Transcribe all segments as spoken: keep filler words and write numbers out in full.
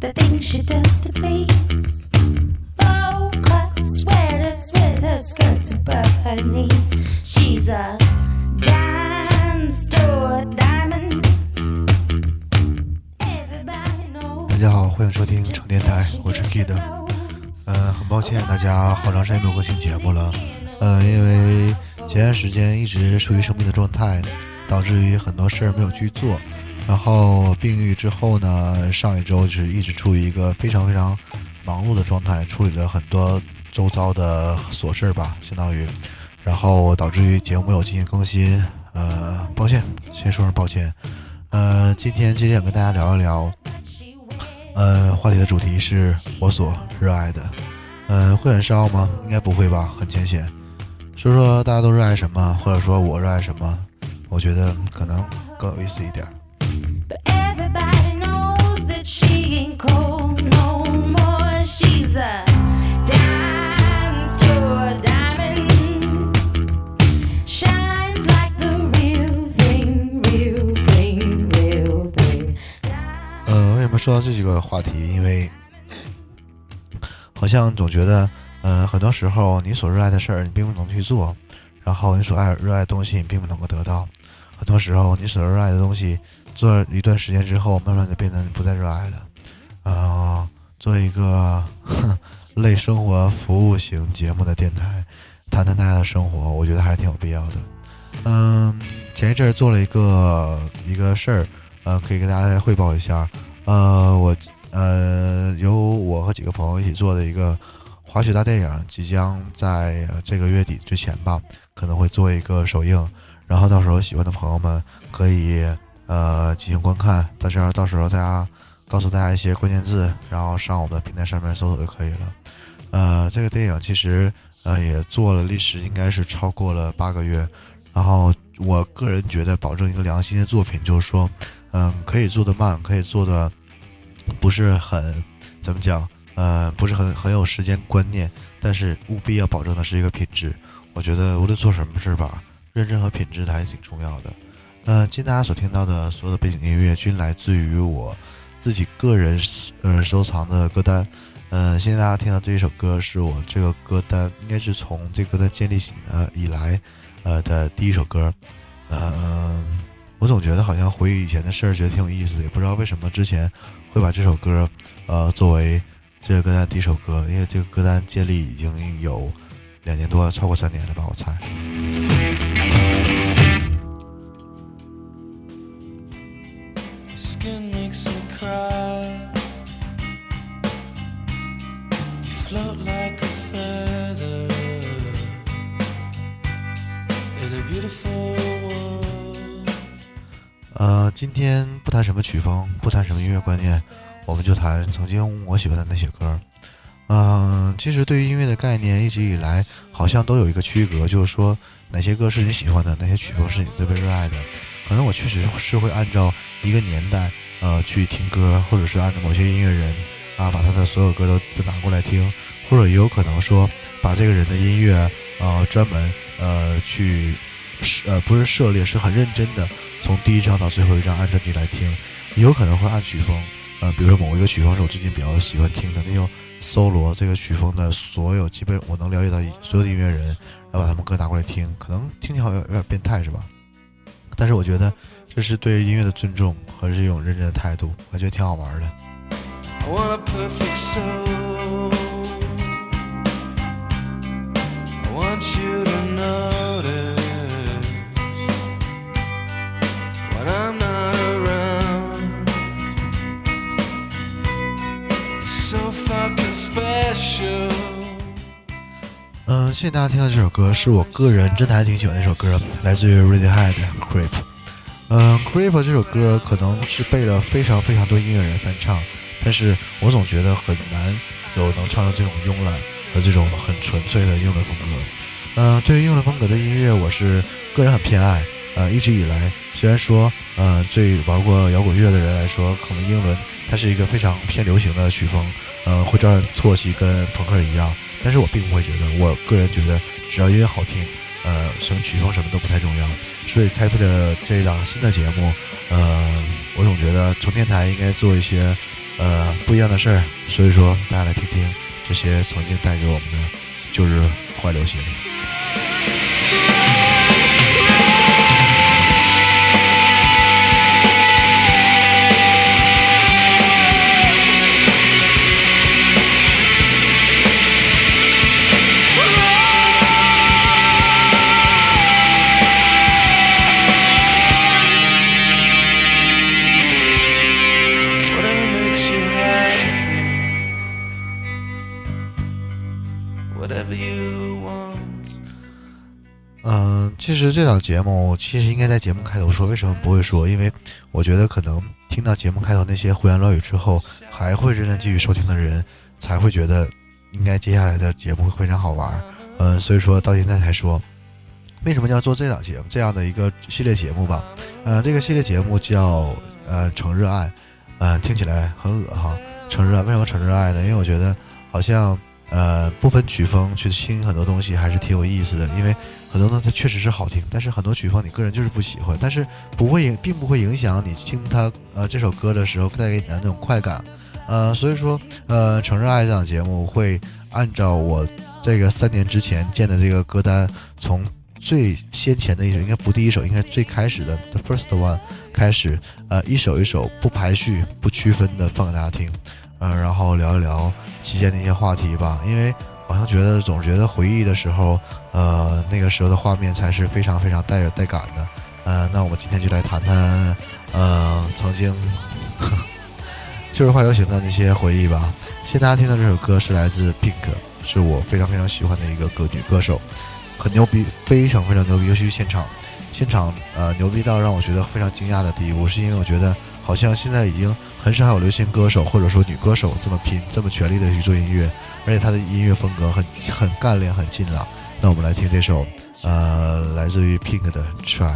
the things she does to please. Bow cut sweaters with her skirts above her knees. She's a dime store diamond. Everybody knows. 大家好，欢迎收听成电台，我是 Kid。呃，很抱歉大家好长时间没有更新节目了。呃，因为前段时间一直处于生病的状态，导致于很多事儿没有去做。然后病愈之后呢，上一周就是一直处于一个非常非常忙碌的状态，处理了很多周遭的琐事吧，相当于，然后导致于节目没有进行更新。呃，抱歉，先说声抱歉。呃，今天今天想跟大家聊一聊。呃，话题的主题是我所热爱的。呃，会很烧吗？应该不会吧，很浅显。说说大家都热爱什么，或者说我热爱什么，我觉得可能更有意思一点。 But everybody knows that she ain't cold no more. She's a dime store diamond. Shines like the real thing, real thing, real thing. 呃，为什么说到这几个话题？因为好像总觉得，呃，很多时候你所热爱的事儿，你并不能去做，然后你所爱热爱的东西，你并不能够得到。很多时候，你所热爱的东西，做了一段时间之后，慢慢的变得不再热爱了。呃，做一个类生活服务型节目的电台，谈谈大家的生活，我觉得还是挺有必要的。嗯，前一阵做了一个一个事儿，呃，可以给大家汇报一下。呃，我呃由我和几个朋友一起做的一个滑雪大电影，即将在这个月底之前吧，可能会做一个首映。然后到时候喜欢的朋友们可以呃进行观看，到时候到时候大家告诉大家一些关键字，然后上我们的平台上面搜索就可以了。呃，这个电影其实呃也做了历时应该是超过了八个月，然后我个人觉得保证一个良心的作品，就是说，嗯，可以做得慢，可以做得不是很怎么讲，呃，不是很很有时间观念，但是务必要保证的是一个品质。我觉得无论做什么事吧，认真和品质的还挺重要的。呃，今天大家所听到的所有的背景音乐均来自于我自己个人呃收藏的歌单。呃，现在大家听到这一首歌是我这个歌单应该是从这个歌单建立起呃以来呃的第一首歌。呃，我总觉得好像回忆以前的事儿，觉得挺有意思的，也不知道为什么之前会把这首歌呃作为这个歌单第一首歌，因为这个歌单建立已经有两年多，超过三年了吧，我猜。呃，今天不谈什么曲风，不谈什么音乐观念，我们就谈曾经我喜欢的那些歌。嗯、呃，其实对于音乐的概念，一直以来好像都有一个区隔，就是说哪些歌是你喜欢的，哪些曲风是你特别热爱的。可能我确实是会按照一个年代，呃，去听歌，或者是按照某些音乐人啊，把他的所有歌都都拿过来听，或者也有可能说把这个人的音乐，呃，专门呃去，呃，不是涉猎，是很认真的，从第一张到最后一张按专辑来听，也有可能会按曲风，呃，比如说某一个曲风是我最近比较喜欢听的，那种搜罗这个曲风的所有基本我能了解到所有的音乐人，然后把他们歌拿过来听，可能听起来好像有点变态是吧？但是我觉得这是对音乐的尊重和是一种认真的态度，我觉得挺好玩的。I want a perfect soul. I want you to notice when I'm not around. So fucking special. 嗯、呃，谢谢大家听到这首歌，是我个人真的还挺喜欢的一首歌，来自于 Radiohead Creep。嗯、呃、，Creep 这首歌可能是被了非常非常多音乐人翻唱，但是我总觉得很难有能唱到这种慵懒和这种很纯粹的英伦风格。嗯、呃，对于英伦风格的音乐，我是个人很偏爱。呃，一直以来，虽然说，呃，对玩过摇滚乐的人来说，可能英伦它是一个非常偏流行的曲风，呃，会照样唾弃跟朋克一样。但是我并不会觉得，我个人觉得只要音乐好听，呃，什么曲风什么都不太重要。所以开辟的这一档新的节目，呃，我总觉得成电台应该做一些呃不一样的事儿，所以说大家来听听这些曾经带给我们的旧日坏流行。嗯，其实这档节目其实应该在节目开头说，为什么不会说？因为我觉得可能听到节目开头那些胡言乱语之后，还会仍然继续收听的人，才会觉得应该接下来的节目会非常好玩。嗯，所以说到现在才说，为什么要做这档节目这样的一个系列节目吧？呃，这个系列节目叫呃成热爱，嗯、呃，听起来很恶哈。成热爱为什么成热爱呢？因为我觉得好像。呃，不分曲风去听很多东西还是挺有意思的，因为很多呢它确实是好听，但是很多曲风你个人就是不喜欢，但是不会并不会影响你听它呃这首歌的时候带给你的那种快感，呃，所以说呃，成热爱这档节目会按照我这个三年之前建的这个歌单，从最先前的一首，应该不第一首，应该最开始的 The First One 开始，呃，一首一首不排序、不区分的放给大家听。嗯，然后聊一聊期间的一些话题吧，因为好像觉得总觉得回忆的时候，呃，那个时候的画面才是非常非常带带感的。呃，那我们今天就来谈谈，呃，曾经就是坏流行的那些回忆吧。现在大家听到这首歌是来自 Pink， 是我非常非常喜欢的一个歌女歌手，很牛逼，非常非常牛逼，尤其是现场，现场呃牛逼到让我觉得非常惊讶的地步，是因为我觉得好像现在已经。很少有流行歌手或者说女歌手这么拼这么全力的去做音乐，而且她的音乐风格很很干练很劲朗。那我们来听这首呃来自于 Pink 的 Try。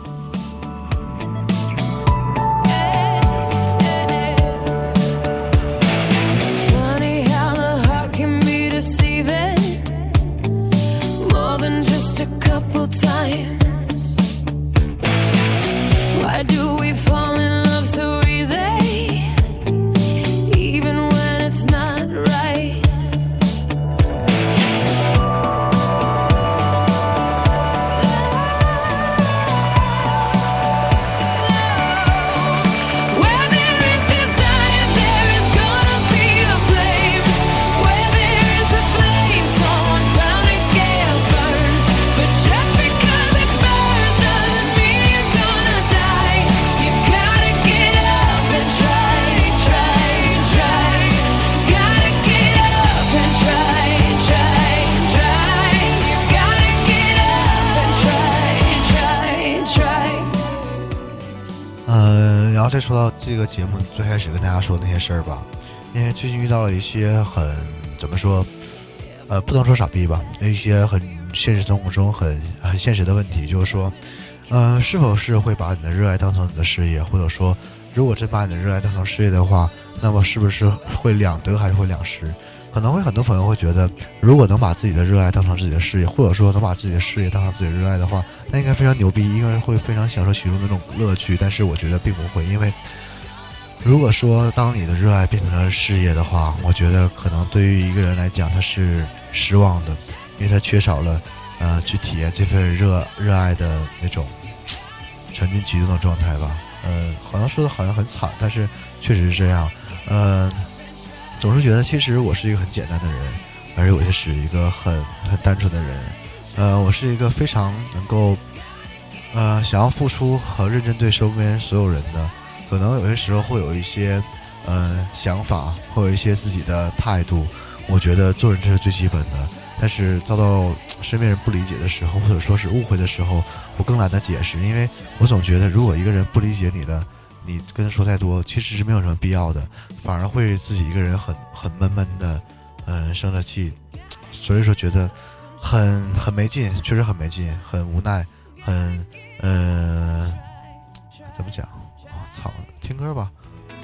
然后再说到这个节目最开始跟大家说那些事儿吧，因为最近遇到了一些很怎么说，呃，不能说傻逼吧，一些很现实生活中很很现实的问题，就是说，呃，是否是会把你的热爱当成你的事业，或者说，如果真把你的热爱当成事业的话，那么是不是会两得还是会两失？可能会很多朋友会觉得，如果能把自己的热爱当成自己的事业，或者说能把自己的事业当成自己的热爱的话，那应该非常牛逼，应该会非常享受其中的那种乐趣。但是我觉得并不会，因为如果说当你的热爱变成了事业的话，我觉得可能对于一个人来讲他是失望的，因为他缺少了呃去体验这份热热爱的那种沉浸其中的状态吧。呃，好像说的好像很惨，但是确实是这样。呃。总是觉得其实我是一个很简单的人，而且我也是一个很很单纯的人，呃，我是一个非常能够呃想要付出和认真对周边所有人的，可能有些时候会有一些呃想法，会有一些自己的态度，我觉得做人这是最基本的，但是遭到身边人不理解的时候，或者说是误会的时候，我更懒得解释，因为我总觉得如果一个人不理解你了，你跟他说太多其实是没有什么必要的，反而会自己一个人很很闷闷的，嗯，生了气，所以说觉得很很没劲，确实很没劲，很无奈，很呃怎么讲？我操，听歌吧。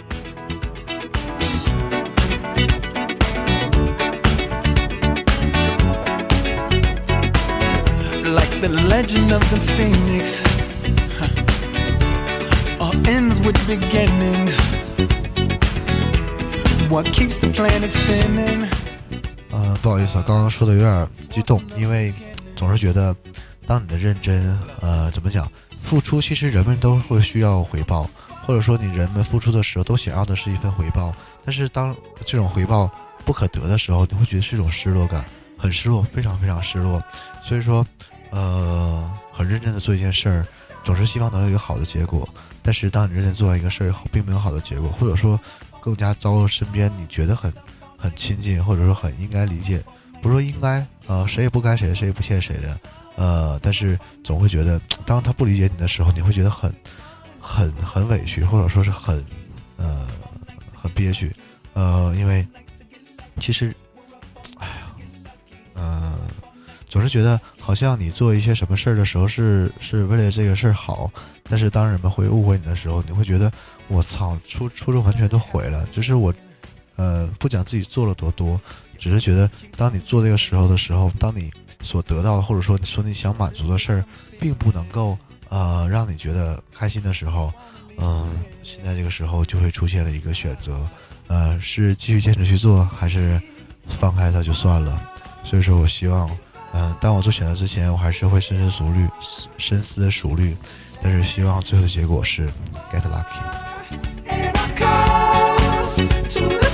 Like the legend of the phoenix, all ends with beginnings. what keeps the planet spinning. 嗯、呃，不好意思啊，刚刚说的有点激动，因为总是觉得，当你的认真，呃，怎么讲，付出，其实人们都会需要回报，或者说你人们付出的时候都想要的是一份回报，但是当这种回报不可得的时候，你会觉得是一种失落感，很失落，非常非常失落。所以说，呃，很认真的做一件事儿，总是希望能有一个好的结果。但是当你认真做完一个事儿以后，并没有好的结果，或者说更加糟了，身边你觉得很很亲近，或者说很应该理解，不是说应该，呃，谁也不该谁，谁也不欠谁的，呃，但是总会觉得，当他不理解你的时候，你会觉得很很很委屈，或者说是很呃很憋屈，呃，因为其实，哎呀，嗯、呃，总是觉得好像你做一些什么事儿的时候是是为了这个事儿好，但是当人们会误会你的时候，你会觉得我操，初初衷完全都毁了。就是我，呃，不讲自己做了多多，只是觉得当你做这个时候的时候，当你所得到的或者说说你想满足的事儿，并不能够呃让你觉得开心的时候，嗯、呃，现在这个时候就会出现了一个选择，呃，是继续坚持去做，还是放开它就算了。所以说我希望，嗯、呃，当我做选择之前，我还是会深思熟虑，深思熟虑。但是希望最后的结果是 get lucky。 And I coast to the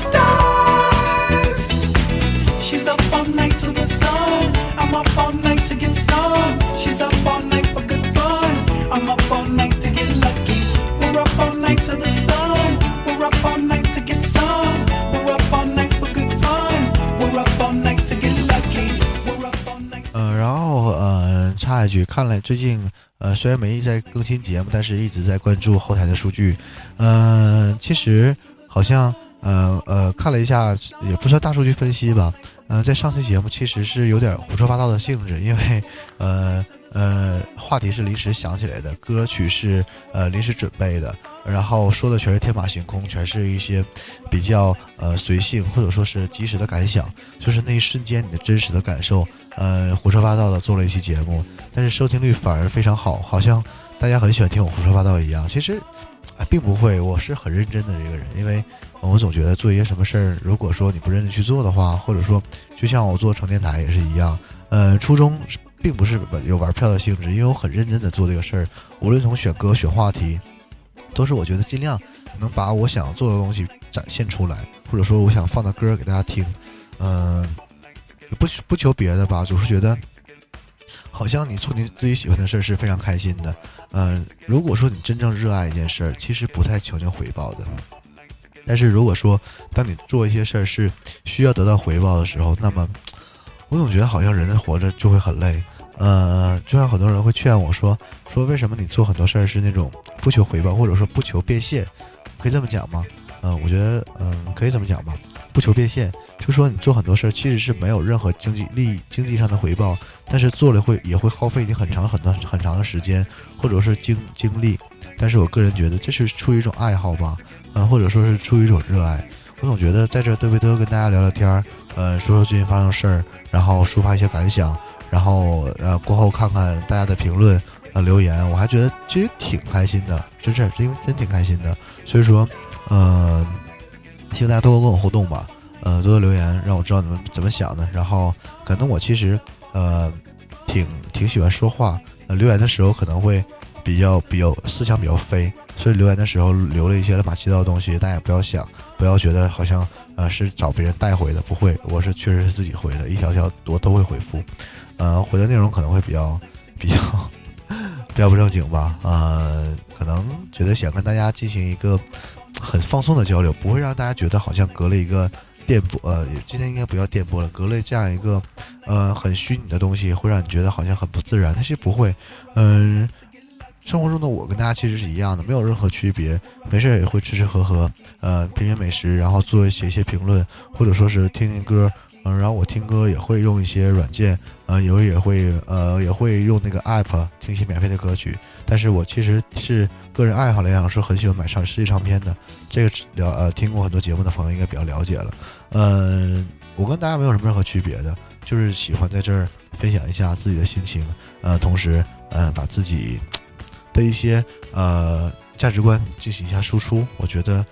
stars. She's up all night to the sun. I'm up all night to get some. She's up all night for good fun. I'm up all night to get lucky. We're up all night to the sun. We're up all night to get some. We're up all night for good fun. We're up all night to get lucky. We're up all night. 呃，然后呃，插一句，看来最近。呃，虽然没在更新节目，但是一直在关注后台的数据。嗯、呃，其实好像呃呃看了一下，也不算大数据分析吧。呃，在上期节目其实是有点胡说八道的性质，因为呃呃话题是临时想起来的，歌曲是呃临时准备的，然后说的全是天马行空，全是一些比较呃随性或者说是及时的感想，就是那一瞬间你的真实的感受。呃，胡说八道的做了一期节目，但是收听率反而非常好，好像大家很喜欢听我胡说八道一样。其实，啊、呃，并不会，我是很认真的这个人，因为、呃、我总觉得做一些什么事儿，如果说你不认真去做的话，或者说就像我做成电台也是一样，呃，初衷并不是有玩票的性质，因为我很认真的做这个事儿，无论从选歌、选话题，都是我觉得尽量能把我想做的东西展现出来，或者说我想放的歌给大家听，嗯、呃。不不求别的吧，总是觉得好像你做你自己喜欢的事是非常开心的。嗯、呃，如果说你真正热爱一件事，其实不太求求回报的。但是如果说当你做一些事是需要得到回报的时候，那么我总觉得好像人活着就会很累。呃，就像很多人会劝我说说为什么你做很多事是那种不求回报，或者说不求变现，可以这么讲吗？嗯、呃，我觉得嗯、呃、可以这么讲吧。不求变现，就说你做很多事其实是没有任何经济利益、经济上的回报，但是做了会也会耗费你很长很长很长的时间，或者是精精力。但是我个人觉得这是出于一种爱好吧，嗯、呃，或者说是出于一种热爱。我总觉得在这嘚啵嘚跟大家聊聊天儿，呃，说说最近发生的事儿，然后抒发一些感想，然后呃过后看看大家的评论呃留言，我还觉得其实挺开心的，真是因为真挺开心的。所以说，呃。希望大家多多跟我互动吧，呃，多多留言，让我知道你们怎么想的。然后，可能我其实，呃，挺挺喜欢说话，呃，留言的时候可能会比较比较思想比较飞，所以留言的时候留了一些乱七八糟的东西，大家也不要想，不要觉得好像呃是找别人带回的，不会，我是确实是自己回的，一条条我都会回复，呃，回的内容可能会比较比较比较不正经吧，呃，可能觉得想跟大家进行一个很放松的交流，不会让大家觉得好像隔了一个电波，呃，今天应该不要电波了，隔了这样一个呃很虚拟的东西，会让你觉得好像很不自然。但是不会，嗯、呃，生活中的我跟大家其实是一样的，没有任何区别。没事也会吃吃喝喝，呃，品品美食，然后做写一些评论，或者说是听听歌。嗯、呃，然后我听歌也会用一些软件，呃，有也会呃也会用那个 app 听一些免费的歌曲。但是我其实是个人爱好来讲是很喜欢买唱实际唱片的。这个了呃听过很多节目的朋友应该比较了解了。嗯、呃，我跟大家没有什么任何区别的，就是喜欢在这儿分享一下自己的心情，呃，同时呃把自己的一些呃价值观进行一下输出。我觉得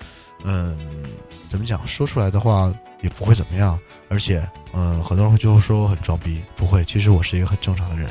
嗯，怎么讲，说出来的话也不会怎么样，而且，嗯，很多人会就说我很装逼，不会，其实我是一个很正常的人。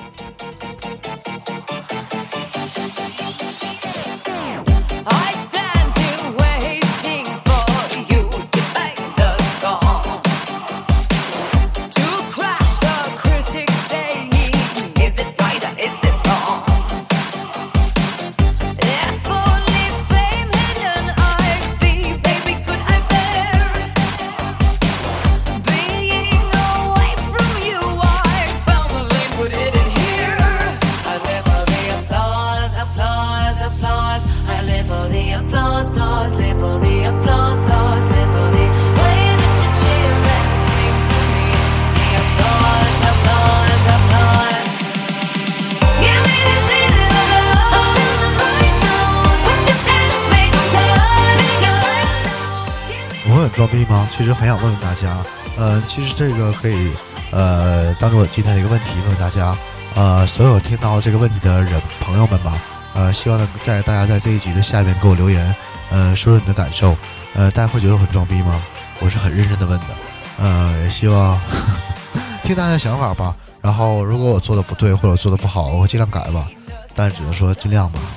装逼吗？其实很想问问大家，呃，其实这个可以，呃，当做我今天的一个问题问问大家，呃，所有听到这个问题的人朋友们吧，呃，希望能在大家在这一集的下面给我留言，呃，说说你的感受，呃，大家会觉得我很装逼吗？我是很认真的问的，呃，也希望呵呵听大家的想法吧。然后，如果我做的不对或者做的不好，我会尽量改吧，但只能说尽量吧。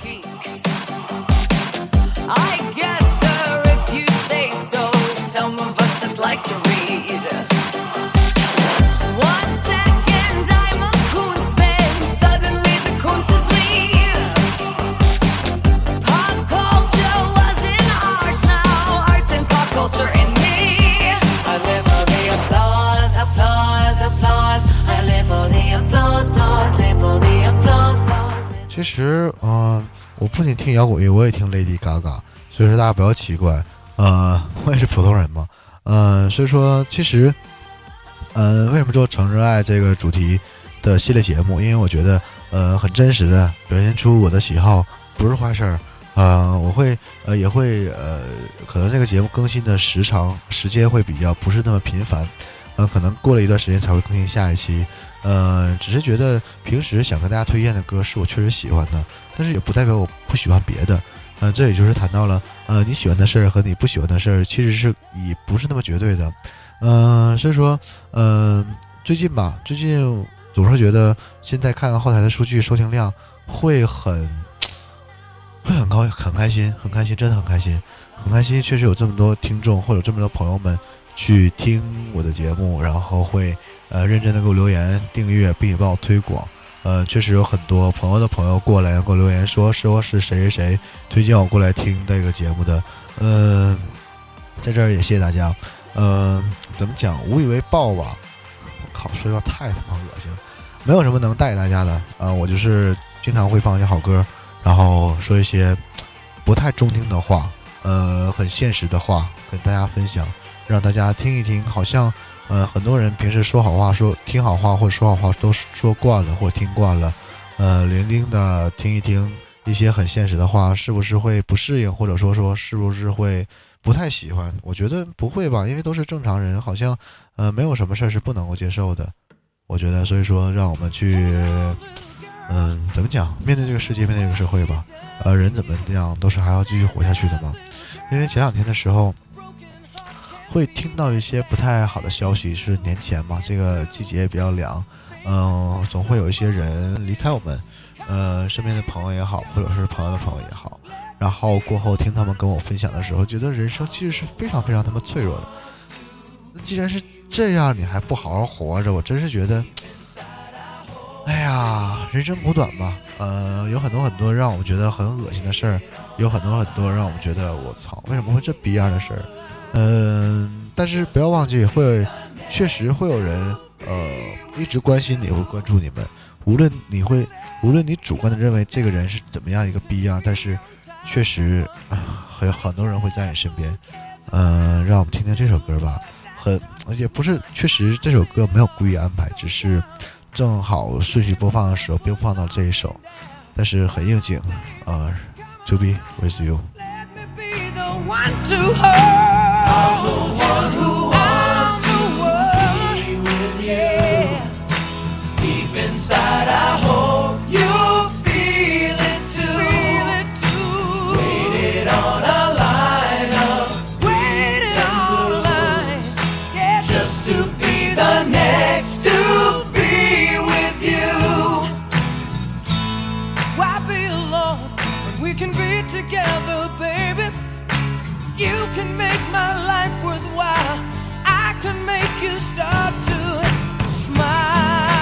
Like to read one second I'm a Kunstman, suddenly the Kunst is me. Pop culture was in art, now art's in pop culture in me. I live for the applause, applause, applause. I live for the applause, applause, live for the applause, applause. 其实，嗯、呃，我不仅听摇滚乐，我也听 Lady Gaga， 所以说大家不要奇怪，呃，我也是普通人嘛。嗯、呃，所以说其实，嗯、呃，为什么做成热爱这个主题的系列节目？因为我觉得，呃，很真实的表现出我的喜好，不是坏事儿。呃，我会，呃，也会，呃，可能这个节目更新的时长时间会比较不是那么频繁，呃，可能过了一段时间才会更新下一期。呃，只是觉得平时想跟大家推荐的歌是我确实喜欢的，但是也不代表我不喜欢别的。呃，这也就是谈到了，呃，你喜欢的事儿和你不喜欢的事儿，其实是以不是那么绝对的，呃，所以说，呃，最近吧，最近总是觉得现在看看后台的数据，收听量会很，会很高，很开心，很开心，真的很开心，很开心，确实有这么多听众或者这么多朋友们去听我的节目，然后会呃认真的给我留言、订阅，并且帮我推广。呃，确实有很多朋友的朋友过来给我留言说，说是谁谁谁推荐我过来听这个节目的。嗯、呃，在这儿也谢谢大家。嗯、呃，怎么讲，无以为报吧。我靠，说要太他妈恶心了。没有什么能带给大家的啊、呃，我就是经常会放一些好歌，然后说一些不太中听的话，呃，很现实的话跟大家分享，让大家听一听，好像。呃，很多人平时说好话、说听好话或者说好话都说惯了或者听惯了，呃，零零的听一听一些很现实的话，是不是会不适应，或者说说是不是会不太喜欢？我觉得不会吧，因为都是正常人，好像呃没有什么事儿是不能够接受的。我觉得，所以说让我们去，嗯、呃，怎么讲？面对这个世界，面对这个社会吧，呃，人怎么样都是还要继续活下去的嘛。因为前两天的时候。会听到一些不太好的消息，是年前嘛，这个季节也比较凉，嗯、呃，总会有一些人离开我们，呃，身边的朋友也好，或者是朋友的朋友也好，然后过后听他们跟我分享的时候，觉得人生其实是非常非常他妈脆弱的。那既然是这样，你还不好好活着，我真是觉得，哎呀，人生苦短嘛，呃，有很多很多让我们觉得很恶心的事儿，有很多很多让我们觉得我操，为什么会这逼样的事儿？嗯、呃，但是不要忘记，会确实会有人呃一直关心你，会关注你们。无论你会，无论你主观的认为这个人是怎么样一个逼样，但是确实啊，还有很多人会在你身边。嗯、呃，让我们听听这首歌吧。很也不是，确实这首歌没有故意安排，只是正好顺序播放的时候播放到这一首，但是很应景。呃 ，To be with you。 One to her. I'm the one who wants to be with you. Deep inside, I hope you feel it too. Feel it too. Waited on a line of can make my life worthwhile. I can make you start to smile.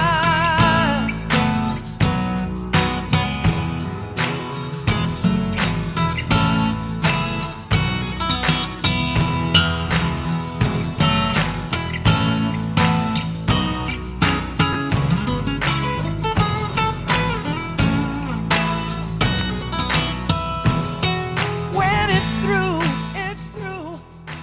When it's through, it's through.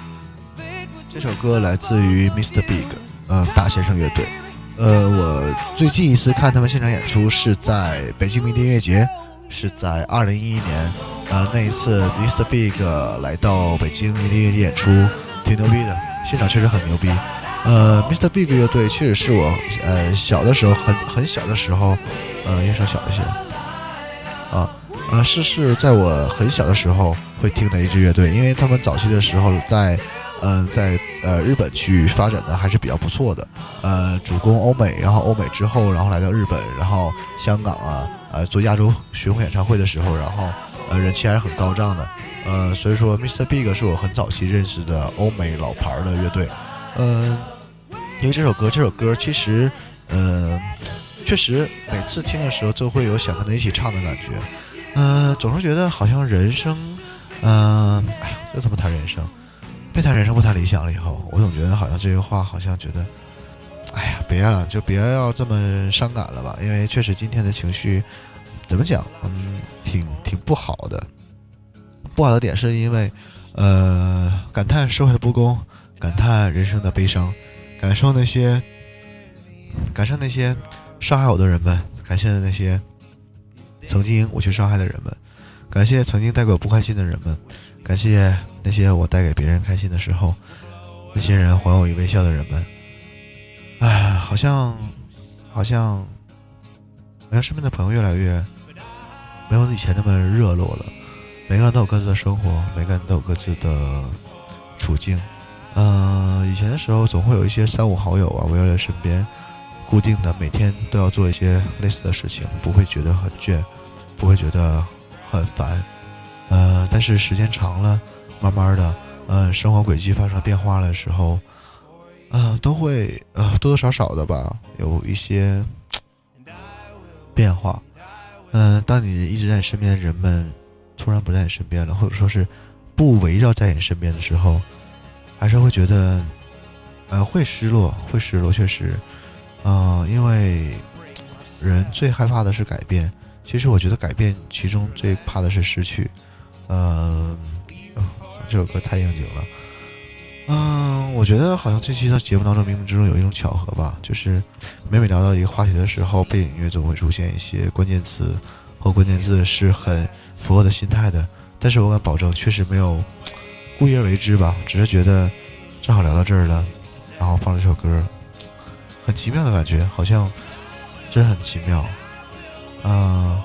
Fate would 这首歌来自于 Mister Big， 嗯、呃，大先生乐队。呃，我最近一次看他们现场演出是在北京迷笛音乐节，是在二零一一年。呃，那一次 Mister Big 来到北京迷笛音乐节演出，挺牛逼的，现场确实很牛逼。呃 ，Mister Big 乐队确实是我呃小的时候很很小的时候，呃，乐手小一些啊。呃，是是在我很小的时候会听的一支乐队，因为他们早期的时候在，嗯、呃，在呃日本去发展的还是比较不错的，呃，主攻欧美，然后欧美之后，然后来到日本，然后香港啊，呃，做亚洲巡回演唱会的时候，然后呃人气还是很高涨的，呃，所以说 Mister Big 是我很早期认识的欧美老牌的乐队，嗯、呃，因为这首歌，这首歌其实，嗯、呃，确实每次听的时候就会有想跟他一起唱的感觉。呃，总是觉得好像人生，嗯、呃，哎呀，又他妈谈人生，别谈人生不谈理想了。以后我总觉得好像这句话好像觉得，哎呀，别了，就别要这么伤感了吧。因为确实今天的情绪怎么讲，嗯，挺挺不好的。不好的点是因为，呃，感叹社会不公，感叹人生的悲伤，感受那些，感受那些伤害我的人们，感谢那些曾经我去伤害的人们，感谢曾经带给我不开心的人们，感谢那些我带给别人开心的时候，那些人还我以微笑的人们。哎，好像，好像，好像身边的朋友越来越没有以前那么热络了。每个人都有各自的生活，每个人都有各自的处境。嗯、呃，以前的时候总会有一些三五好友啊围绕在身边，固定的每天都要做一些类似的事情，不会觉得很倦，不会觉得很烦。呃，但是时间长了，慢慢的，呃，生活轨迹发生了变化的时候，呃，都会呃多多少少的吧，有一些变化。嗯、呃，当你一直在你身边的人们突然不在你身边了，或者说是不围绕在你身边的时候，还是会觉得，呃，会失落，会失落，确实。嗯、呃，因为人最害怕的是改变。其实我觉得改变其中最怕的是失去。嗯、呃，这首歌太应景了。嗯、呃，我觉得好像这期的节目当中冥冥之中有一种巧合吧，就是每每聊到一个话题的时候，背景音乐总会出现一些关键词，或关键字是很符合我的心态的。但是我敢保证，确实没有故意而为之吧，只是觉得正好聊到这儿了，然后放这首歌。很奇妙的感觉，好像真很奇妙啊、呃！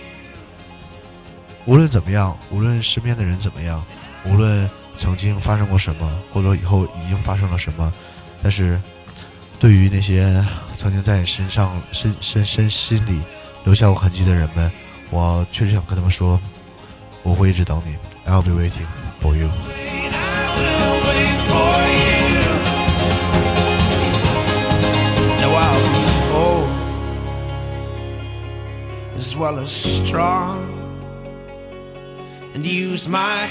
无论怎么样，无论身边的人怎么样，无论曾经发生过什么，或者以后已经发生了什么，但是对于那些曾经在你身上深深深心里留下过痕迹的人们，我确实想跟他们说，我会一直等你 ，I'll be waiting for you。 As well as strong, and use my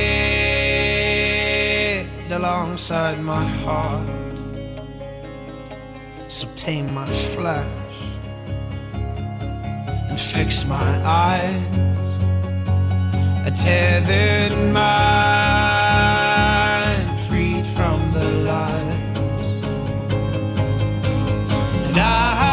head alongside my heart, so tame my flesh and fix my eyes, a tethered mind freed from the lies, and I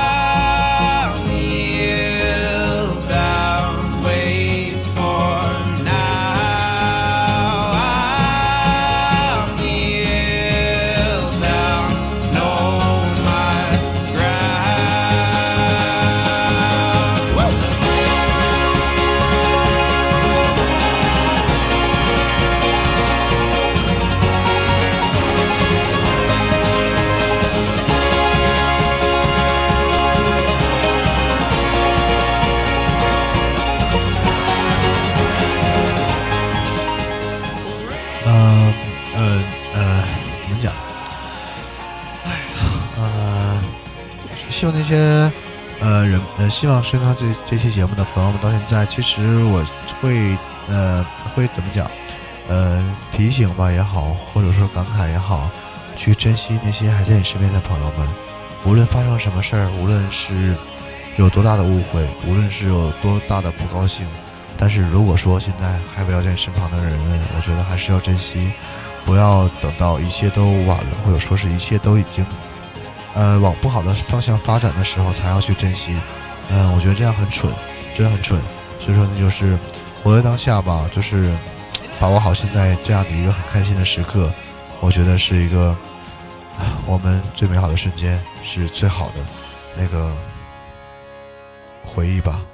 希望那些呃人呃希望收听到这这期节目的朋友们到现在，其实我会呃会怎么讲呃提醒吧也好，或者说感慨也好，去珍惜那些还在你身边的朋友们，无论发生什么事儿，无论是有多大的误会，无论是有多大的不高兴，但是如果说现在还围绕在你身旁的人们，我觉得还是要珍惜，不要等到一切都晚了，或者说是一切都已经呃往不好的方向发展的时候才要去珍惜。嗯、呃，我觉得这样很蠢，真的很蠢。所以说呢，就是活在当下吧，就是把握好现在这样的一个很开心的时刻，我觉得是一个我们最美好的瞬间，是最好的那个回忆吧。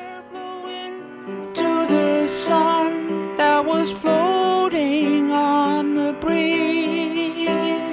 To the sun that was floating on the breeze.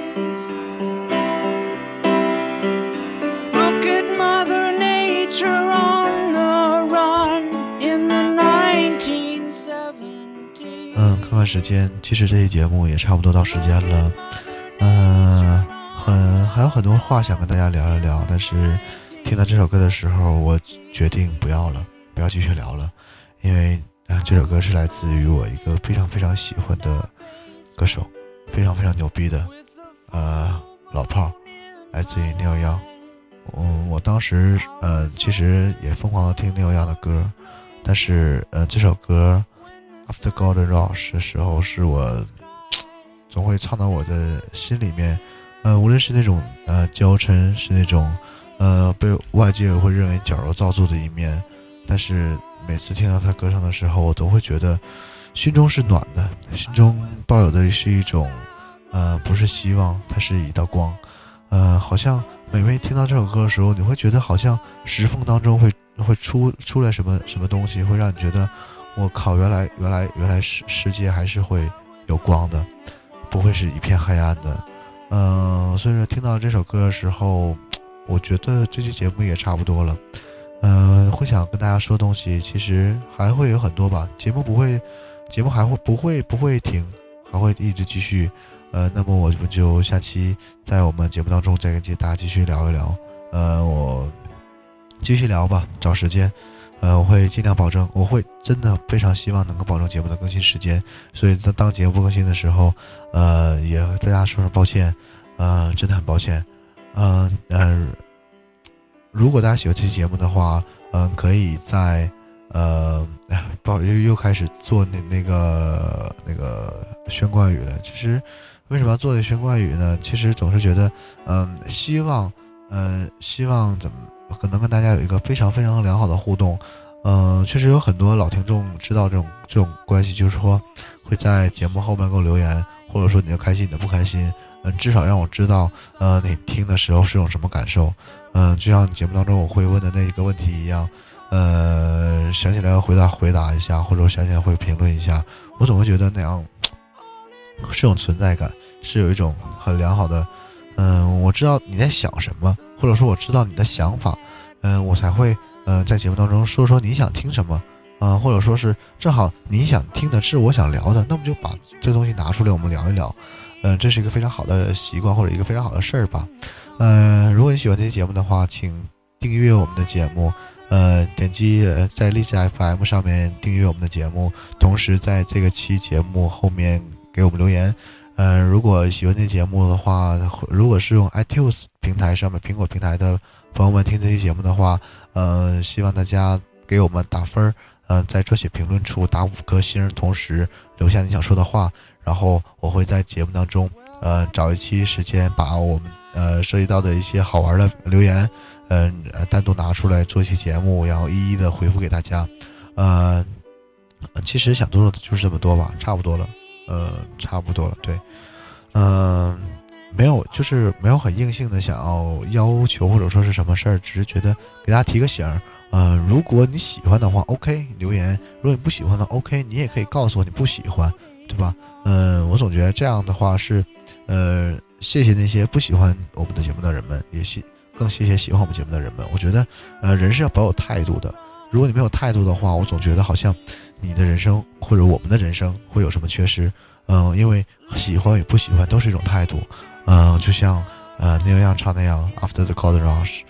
Look at Mother Nature on the run in the nineteen seventies. 嗯，看看时间，其实这期节目也差不多到时间了。嗯，很还有很多话想跟大家聊一聊，但是听到这首歌的时候，我决定不要了，不要继续聊了，因为呃，这首歌是来自于我一个非常非常喜欢的歌手，非常非常牛逼的呃老炮，来自于Neil Young。嗯，我当时呃其实也疯狂的听Neil Young的歌，但是呃这首歌 After Golden Rush 的时候，是我总会唱到我的心里面。呃，无论是那种呃娇嗔，是那种呃被外界会认为矫揉造作的一面，但是每次听到他歌唱的时候，我都会觉得心中是暖的，心中抱有的是一种呃不是希望，它是一道光。呃，好像每每听到这首歌的时候，你会觉得好像石缝当中会会出出来什么什么东西，会让你觉得我靠，原来原来原来世世界还是会有光的，不会是一片黑暗的。嗯、呃，所以说听到这首歌的时候，我觉得这期节目也差不多了。嗯、呃，会想跟大家说东西，其实还会有很多吧。节目不会，节目还会不会不会停，还会一直继续。呃，那么我们就下期在我们节目当中再跟大家继续聊一聊。呃，我继续聊吧，找时间。呃，我会尽量保证，我会真的非常希望能够保证节目的更新时间。所以当节目不更新的时候，呃，也和大家说声抱歉，呃，真的很抱歉。嗯、呃，呃，如果大家喜欢这期节目的话，嗯、呃，可以在呃，不好，又又开始做那那个那个宣冠语了。其实为什么要做这宣冠语呢？其实总是觉得，嗯、呃，希望，呃，希望怎么？可能跟大家有一个非常非常良好的互动。嗯、呃，确实有很多老听众知道这种这种关系，就是说会在节目后面给我留言，或者说你的开心你的不开心，嗯、呃，至少让我知道呃你听的时候是种什么感受。嗯、呃，就像节目当中我会问的那一个问题一样，呃想起来要回答回答一下，或者想起来会评论一下，我总会觉得那样是种存在感，是有一种很良好的嗯、呃，我知道你在想什么，或者说我知道你的想法，嗯、呃，我才会呃在节目当中说说你想听什么，啊、呃，或者说是正好你想听的是我想聊的，那么就把这东西拿出来我们聊一聊，嗯、呃，这是一个非常好的习惯或者一个非常好的事儿吧。呃，如果你喜欢这期节目的话，请订阅我们的节目，呃，点击呃在荔枝 F M 上面订阅我们的节目，同时在这个期节目后面给我们留言。呃，如果喜欢这节目的话，如果是用 iTunes 平台上面苹果平台的朋友们听这期节目的话，呃，希望大家给我们打分，呃，在专写评论处打五颗星，同时留下你想说的话，然后我会在节目当中，呃，找一期时间把我们呃涉及到的一些好玩的留言，嗯、呃，单独拿出来做一期节目，然后一一的回复给大家。呃，其实想多的就是这么多吧，差不多了。呃，差不多了，对，嗯、呃，没有，就是没有很硬性的想要要求或者说是什么事儿，只是觉得给大家提个醒儿，呃，如果你喜欢的话 ，OK 留言；如果你不喜欢的 ，OK 你也可以告诉我你不喜欢，对吧？嗯、呃，我总觉得这样的话是，呃，谢谢那些不喜欢我们的节目的人们，也谢更谢谢喜欢我们节目的人们。我觉得，呃，人是要保有态度的。如果你没有态度的话，我总觉得好像你的人生或者我们的人生会有什么缺失。嗯、呃，因为喜欢与不喜欢都是一种态度。嗯、呃，就像呃Neil Young唱那样 ，After the Golden Rush，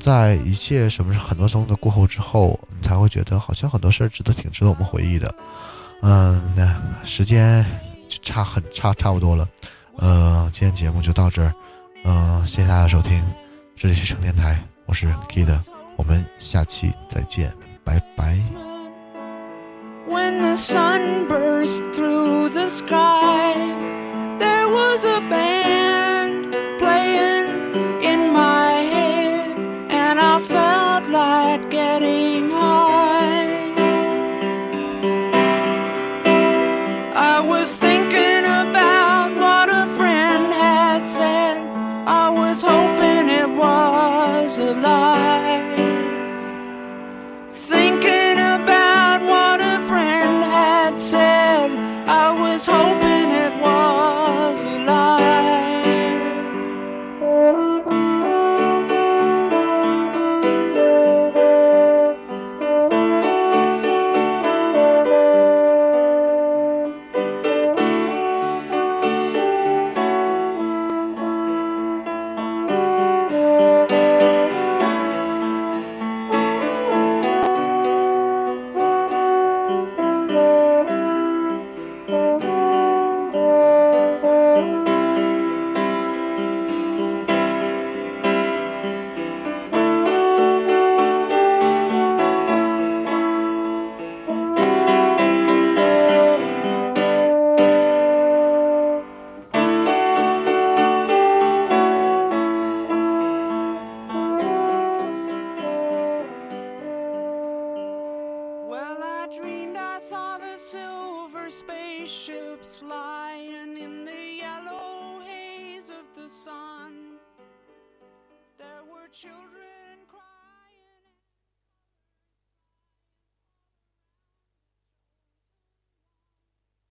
在一切什么很多中的过后之后，你才会觉得好像很多事儿值得挺值得我们回忆的。嗯，那时间差很差差不多了，呃，今天节目就到这儿，嗯、呃，谢谢大家收听，这里是成电台，我是 Kid， 我们下期再见，拜拜。 When the sun burst through the sky, there was a band playing in my head, and I felt like getting high. I was thinking about what a friend had said. I was hoping it was a lie. Thinking about what a friend had said, I was hoping it was a lie. Spaceships lying in the yellow haze of the sun. There were children